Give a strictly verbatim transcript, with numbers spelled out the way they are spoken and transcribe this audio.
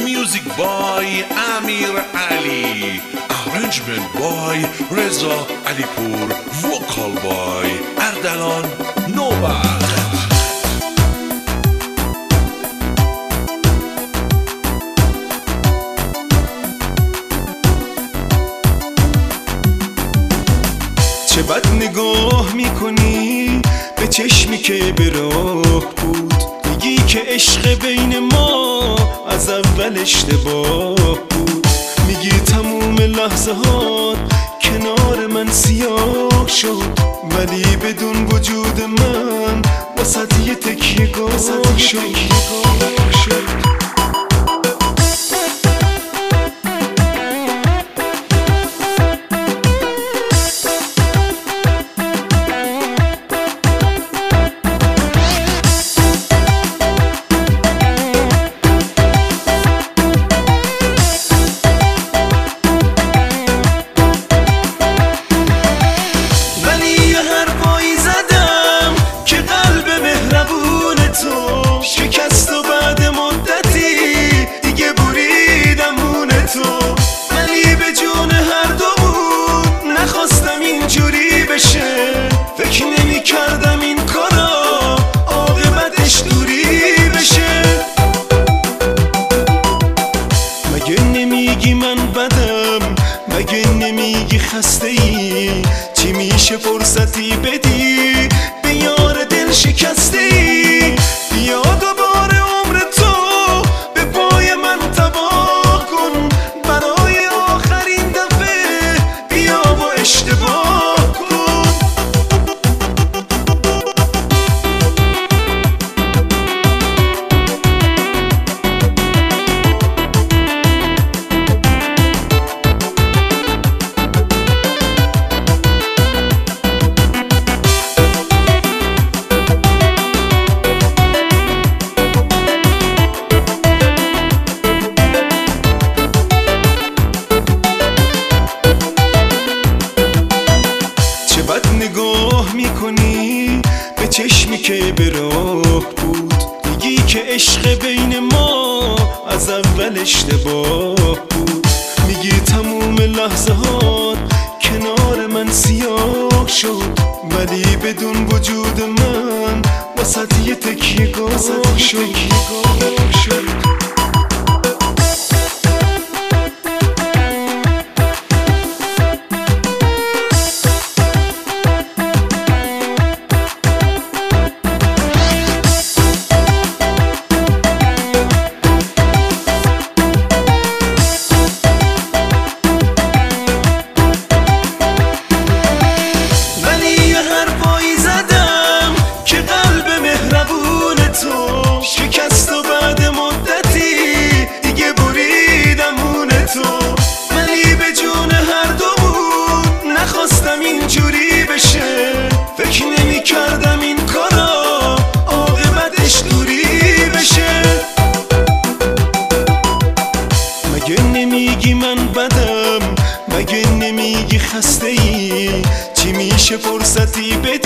Music by Amir Ali, arrangement by Reza Alipur, vocal by Ardalan Nobat. چه بد نگاه میکنی به چشمی که به راه بود، میگی که عشق بین ما از اول اشتباه بود، میگی تموم لحظه ها کنار من سیاه شد، ولی بدون وجود من وسط یه تکیه گاه شد. شکست و بعد مدتی دیگه بریدم مون تو، ولی به جون هر دومون نخواستم اینجوری بشه، فکر نمی کردم این کارا عاقبتش دوری بشه. مگه نمیگی من بدم، مگه نمیگی خسته ای، چی میشه فرصتی بدی به یار دل شکسته ای، بیا دوباره عمر تو به پای من تباه کن، برای آخرین دفعه بیا و اشتباه کن. نگاه میکنی به چشمی که به راه بود، میگی که عشق بین ما از اول اشتباه بود، میگی تموم لحظه ها کنار من سیاه شد، ولی بدون وجود من وسط یه تکیه گاه شد. شکست و بعد مدتی دیگه بریدم مون تو، ولی به جون هر دومون نخواستم اینجوری بشه، فکر نمی کردم این کارا عاقبتش دوری بشه. مگه نمیگی من بدم، مگه نمیگی خسته ای، چی میشه فرصتی بدی